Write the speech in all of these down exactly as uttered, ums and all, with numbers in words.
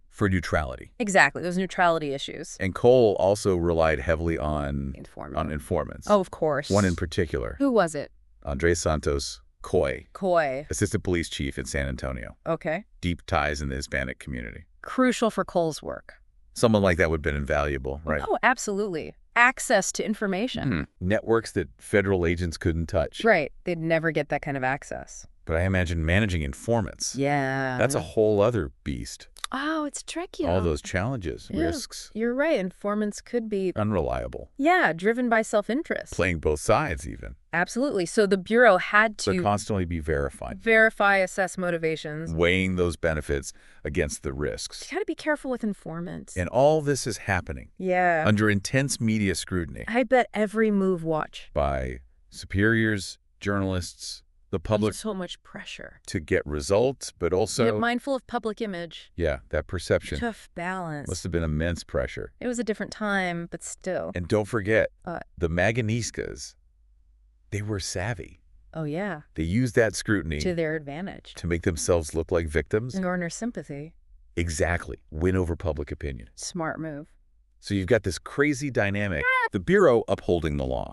for neutrality. Exactly, those neutrality issues. And Cole also relied heavily on, Informant. on informants. Oh, of course. One in particular. Who was it? Andres Santos Coy, Coy. assistant police chief in San Antonio. Okay. Deep ties in the Hispanic community. Crucial for Cole's work. Someone like that would have been invaluable, right? Oh, absolutely. Access to information. Hmm. Networks that federal agents couldn't touch. Right. They'd never get that kind of access. But I imagine managing informants. Yeah. That's a whole other beast. Oh, it's tricky. All those challenges, Yeah. risks, You're right. Informants could be, unreliable, yeah, driven by self-interest. playing both sides even. Absolutely. So the Bureau had So to constantly be verified, verify, assess motivations. weighing those benefits against the risks. You got to be careful with informants. And all this is happening Yeah. under intense media scrutiny I bet every move watch. by superiors, journalists, the public, So much pressure. to get results, but also, Yeah, mindful of public image. yeah, that perception Tough balance. must have been immense pressure. It was a different time, but still. And don't forget, Uh, the Magonistas, they were savvy. Oh, yeah. They used that scrutiny To their advantage. to make themselves look like victims. And garner sympathy. Exactly. Win over public opinion. Smart move. So you've got this crazy dynamic. The Bureau upholding the law.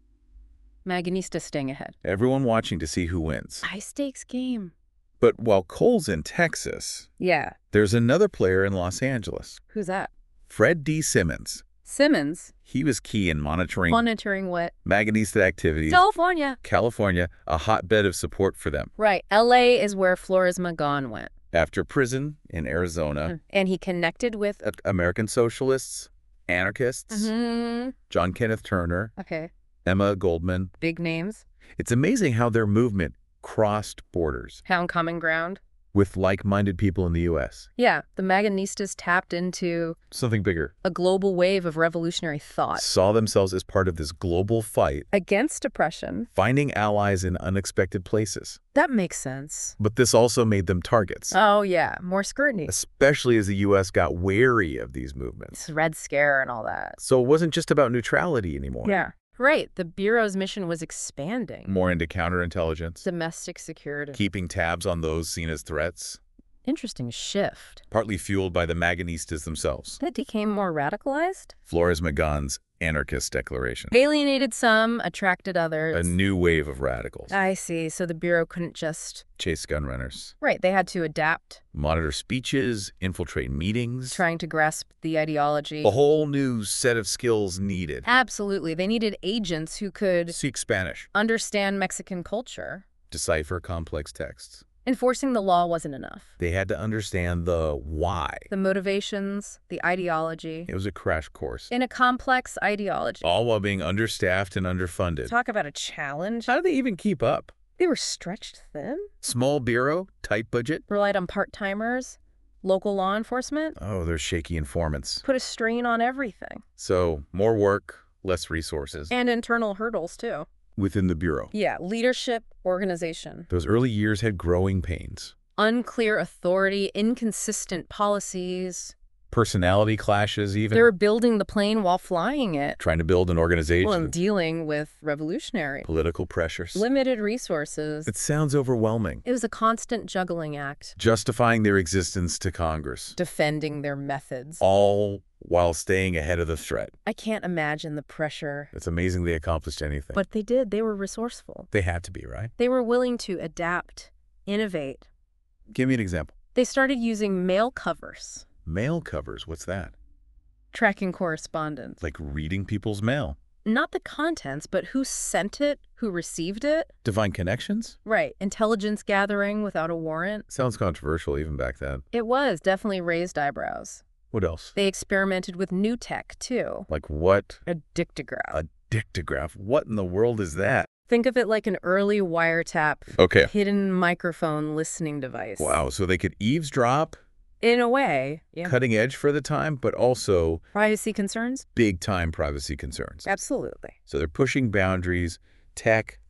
Maganista staying ahead. Everyone watching to see who wins. High stakes game. But while Cole's in Texas, Yeah. there's another player in Los Angeles. Who's that? Fred D. Simmons. Simmons. He was key in monitoring Monitoring what? Magonista activities. California. California, a hotbed of support for them. Right. L A is where Flores Magon went. After prison in Arizona, And he connected with... uh, American socialists, anarchists, Mhm. John Kenneth Turner, Okay. Emma Goldman. Big names. It's amazing how their movement crossed borders Found common ground. with like-minded people in the U S. Yeah. The Magonistas tapped into Something bigger. a global wave of revolutionary thought. Saw themselves as part of this global fight, Against oppression. finding allies in unexpected places. That makes sense. But this also made them targets, Oh, yeah. More scrutiny. especially as the U S got wary of these movements. It's Red Scare and all that. So it wasn't just about neutrality anymore. Yeah. Right. The Bureau's mission was expanding. More into counterintelligence, Domestic security. keeping tabs on those seen as threats, Interesting shift. partly fueled by the Magonistas themselves. That became more radicalized? Flores Magon's anarchist declaration. Alienated some, attracted others. A new wave of radicals. I see. So the Bureau couldn't just... Chase gun runners. Right. They had to adapt, Monitor speeches, infiltrate meetings. trying to grasp the ideology. A whole new set of skills needed. Absolutely. They needed agents who could Speak Spanish. understand Mexican culture. Decipher complex texts. Enforcing the law wasn't enough. They had to understand the why. The motivations, the ideology. It was a crash course. In a complex ideology. All while being understaffed and underfunded. Talk about a challenge. How did they even keep up? They were stretched thin. Small bureau, tight budget. Relied on part-timers. Local law enforcement. Oh, they're shaky informants. Put a strain on everything. So, more work, less resources. And internal hurdles, too. Within the bureau. Yeah, leadership, organization. Those early years had growing pains. Unclear authority, inconsistent policies. Personality clashes even. They were building the plane while flying it. Trying to build an organization. Well, and dealing with revolutionary. Political pressures. Limited resources. It sounds overwhelming. It was a constant juggling act. Justifying their existence to Congress. Defending their methods. All while staying ahead of the threat. I can't imagine the pressure. It's amazing they accomplished anything. But they did. They were resourceful. They had to be, right? They were willing to adapt, innovate. Give me an example. They started using mail covers. Mail covers, what's that? Tracking correspondence. Like reading people's mail. Not the contents, but who sent it, who received it. Divine connections? Right. Intelligence gathering without a warrant. Sounds controversial even back then. It was. Definitely raised eyebrows. What else? They experimented with new tech, too. Like what? A dictograph. A dictograph. What in the world is that? Think of it like an early wiretap, Okay. hidden microphone listening device. Wow, so they could eavesdrop, In a way. Yeah. cutting edge for the time, but also Privacy concerns? big time privacy concerns. Absolutely. So they're pushing boundaries, tech,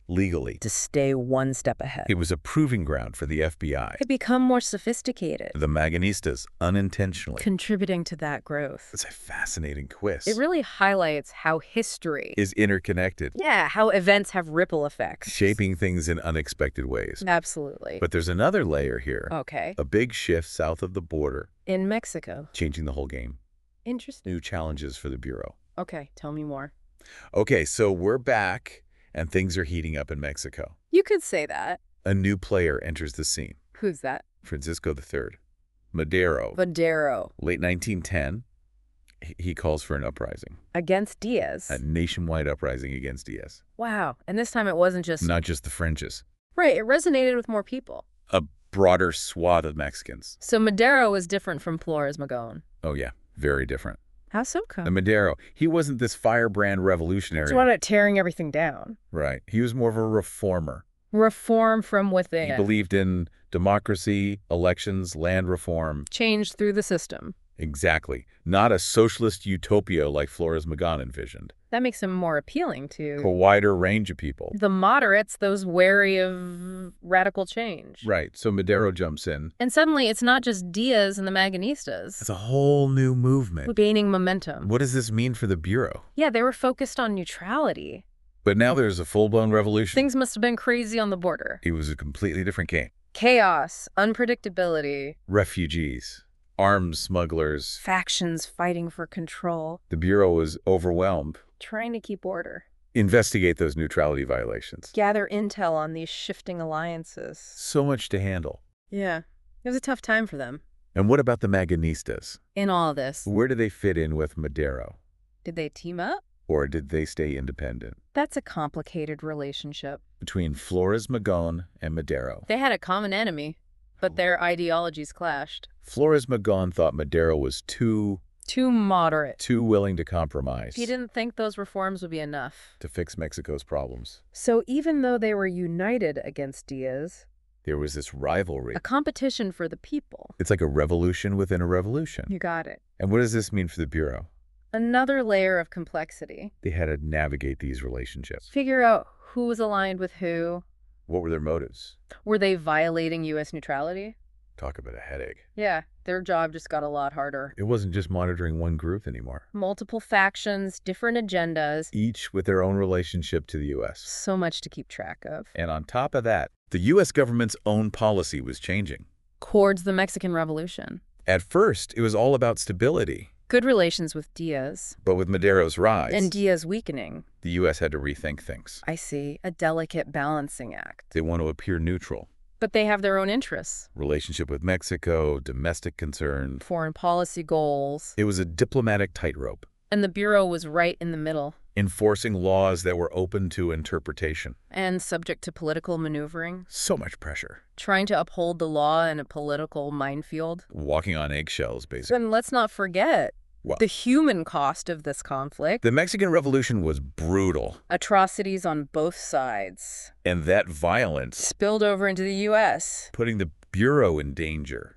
legally. To stay one step ahead. It was a proving ground for the F B I. To become more sophisticated. The Magonistas unintentionally. Contributing to that growth. It's a fascinating twist. It really highlights how history is interconnected. Yeah, how events have ripple effects. Shaping things in unexpected ways. Absolutely. But there's another layer here. Okay. A big shift south of the border. In Mexico. Changing the whole game. Interesting. New challenges for the Bureau. Okay, tell me more. Okay, so we're back, and things are heating up in Mexico. You could say that. A new player enters the scene. Who's that? Francisco the Third. Madero. Madero. Late nineteen ten, he calls for an uprising. Against Diaz. A nationwide uprising against Diaz. Wow, and this time it wasn't just... Not just the Frenches. Right, it resonated with more people. A broader swath of Mexicans. So Madero was different from Flores Magón. Oh yeah, very different. How so come? The Madero, he wasn't this firebrand revolutionary. He wanted tearing everything down. Right. He was more of a reformer. Reform from within. He believed in democracy, elections, land reform. Change through the system. Exactly. Not a socialist utopia like Flores Magón envisioned. That makes him more appealing to... A wider range of people. The moderates, those wary of radical change. Right. So Madero jumps in. And suddenly it's not just Diaz and the Magonistas. It's a whole new movement. Gaining momentum. What does this mean for the Bureau? Yeah, they were focused on neutrality. But now there's a full-blown revolution. Things must have been crazy on the border. It was a completely different game. Chaos, unpredictability. Refugees. Arms smugglers. Factions fighting for control. The Bureau was overwhelmed. Trying to keep order. Investigate those neutrality violations. Gather intel on these shifting alliances. So much to handle. Yeah, it was a tough time for them. And what about the Magonistas? In all this. Where do they fit in with Madero? Did they team up? Or did they stay independent? That's a complicated relationship. Between Flores Magón and Madero. They had a common enemy, but their ideologies clashed. Flores Magón thought Madero was too... Too moderate. Too willing to compromise. He didn't think those reforms would be enough. To fix Mexico's problems. So even though they were united against Diaz... There was this rivalry. A competition for the people. It's like a revolution within a revolution. You got it. And what does this mean for the Bureau? Another layer of complexity. They had to navigate these relationships. Figure out who was aligned with who. What were their motives? Were they violating U S neutrality? Talk about a headache. Yeah, their job just got a lot harder. It wasn't just monitoring one group anymore. Multiple factions, different agendas. Each with their own relationship to the U S. So much to keep track of. And on top of that, the U S government's own policy was changing. Towards the Mexican Revolution. At first, it was all about stability. Good relations with Diaz. But with Madero's rise... And Diaz weakening. The U S had to rethink things. I see. A delicate balancing act. They want to appear neutral. But they have their own interests. Relationship with Mexico, domestic concerns. Foreign policy goals. It was a diplomatic tightrope. And the Bureau was right in the middle. Enforcing laws that were open to interpretation. And subject to political maneuvering. So much pressure. Trying to uphold the law in a political minefield. Walking on eggshells, basically. And let's not forget what? The human cost of this conflict. The Mexican Revolution was brutal. Atrocities on both sides. And that violence spilled over into the U S. Putting the Bureau in danger.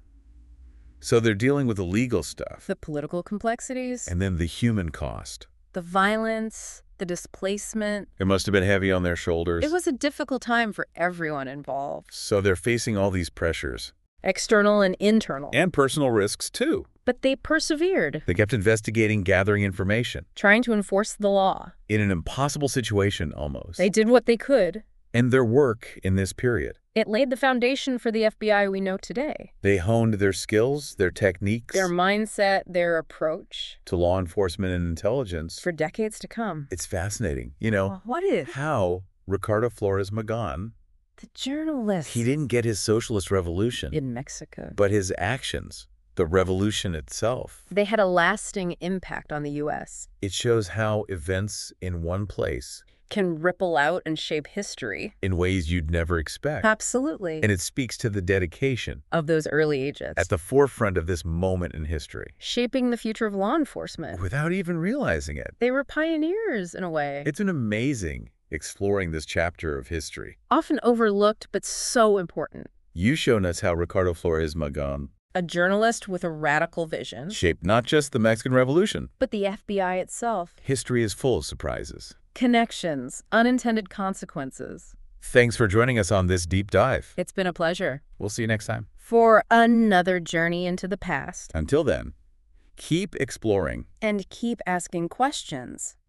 So they're dealing with the legal stuff. The political complexities. And then the human cost. The violence, the displacement. It must have been heavy on their shoulders. It was a difficult time for everyone involved. So they're facing all these pressures. External and internal. And personal risks, too. But they persevered. They kept investigating, gathering information. Trying to enforce the law. In an impossible situation, almost. They did what they could. And their work in this period. It laid the foundation for the F B I we know today. They honed their skills, their techniques. Their mindset, their approach. To law enforcement and intelligence. For decades to come. It's fascinating. You know, well, what is? How Ricardo Flores Magón, the journalist. He didn't get his socialist revolution. In Mexico. But his actions, the revolution itself. They had a lasting impact on the U S. It shows how events in one place can ripple out and shape history. In ways you'd never expect. Absolutely. And it speaks to the dedication. Of those early agents. At the forefront of this moment in history. Shaping the future of law enforcement. Without even realizing it. They were pioneers, in a way. It's an amazing exploring this chapter of history. Often overlooked, but so important. You've shown us how Ricardo Flores Magón, a journalist with a radical vision, shaped not just the Mexican Revolution, but the F B I itself. History is full of surprises. Connections, unintended consequences. Thanks for joining us on this deep dive. It's been a pleasure. We'll see you next time. For another journey into the past. Until then, keep exploring. And keep asking questions.